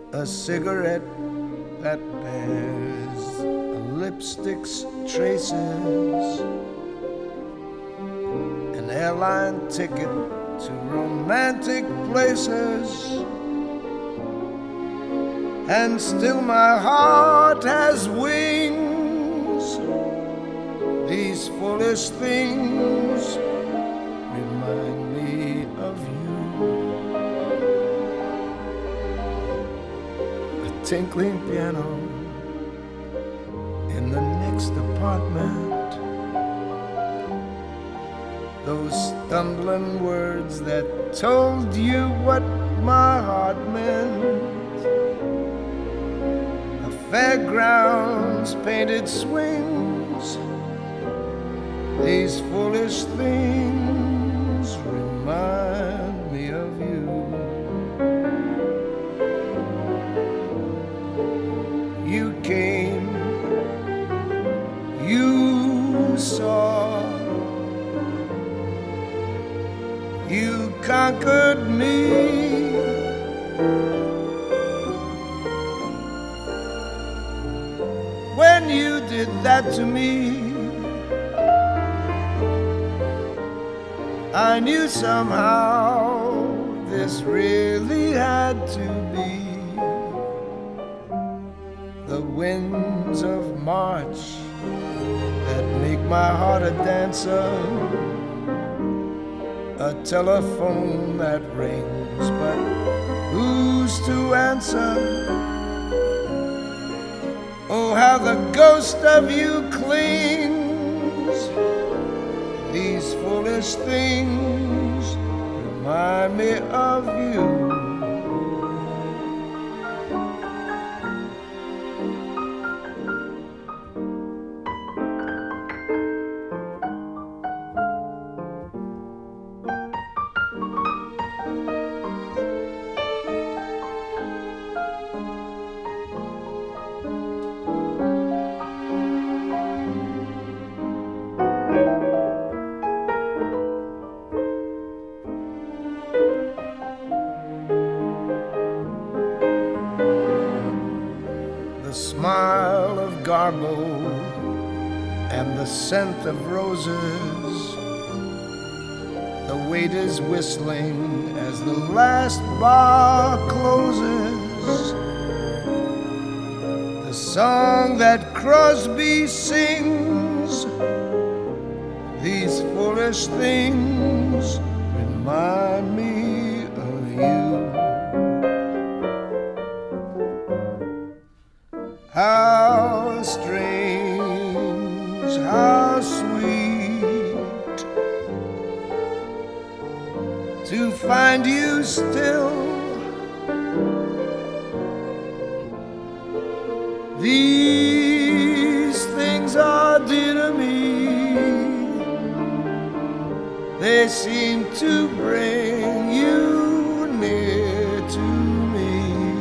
a cigarette that bears a lipstick's traces, an airline ticket to romantic places, and still my heart has wings. These foolish things remind me of you. A tinkling piano in the next apartment, those stumbling words that told you what my heart meant, the fairgrounds painted swings. These foolish things remind me of you. You came, you saw, you conquered me. When you did that to me, I knew somehow this really had to be. The winds of March that make my heart a dancer, a telephone that rings, but who's to answer? Oh, how the ghost of you clings. These foolish things remind me of you. The smile of Garbo and the scent of roses, the waiters whistling as the last bar closes, the song that Crosby sings. These foolish things remind me of you. How strange, how sweet to find you still. These things are dear to me. They seem to bring you near to me.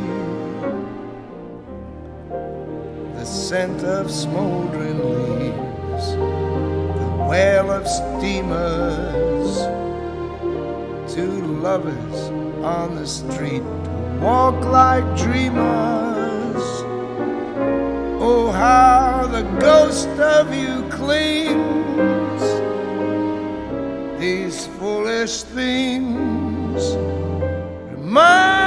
The scent of smoldering leaves, the wail of steamers, two lovers on the street who walk like dreamers. Oh, how the ghost of you clings. These foolish things remind